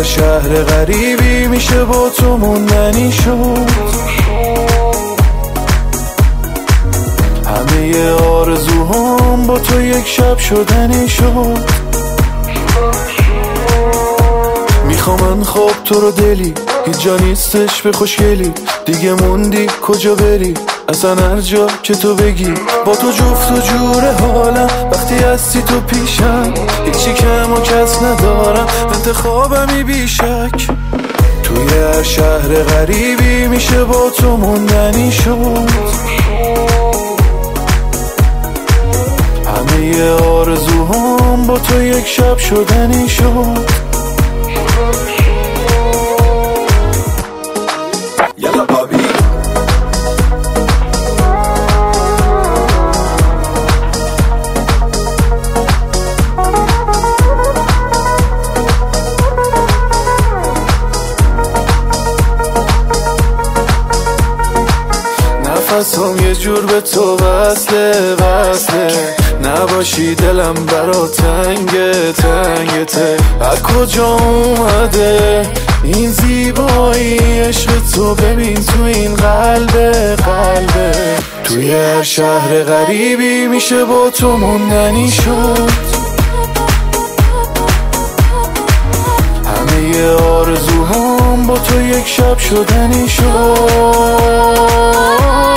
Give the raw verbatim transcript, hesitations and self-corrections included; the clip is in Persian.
شهر غریبی میشه با تو موندنی شد. همه آرزوهام با تو یک شب شدنی شد. میخوام من خواب تو رو دلی، هیچ جا نیستش به خوشگلی، دیگه موندی کجا بری، اصلا هر جا که تو بگی. با تو جفت و جور حالم، وقتی هستی تو پیشم، هیچی کم و کس ندارم، انتخابمی بیشک. توی هر شهر غریبی میشه با تو موندنی شد. همه آرزوهام با تو یک شب شدنی شد. یلا بابی نفسم یه جور به تو وصله وصله، نباشی دلم برا تنگه تنگته. از کجا اومده این زیبایی عشق تو، ببین تو این قلبه قلبه. توی هر شهر غریبی میشه با تو موندنی شد. همه آرزوهام با تو یک شب شدنی شد.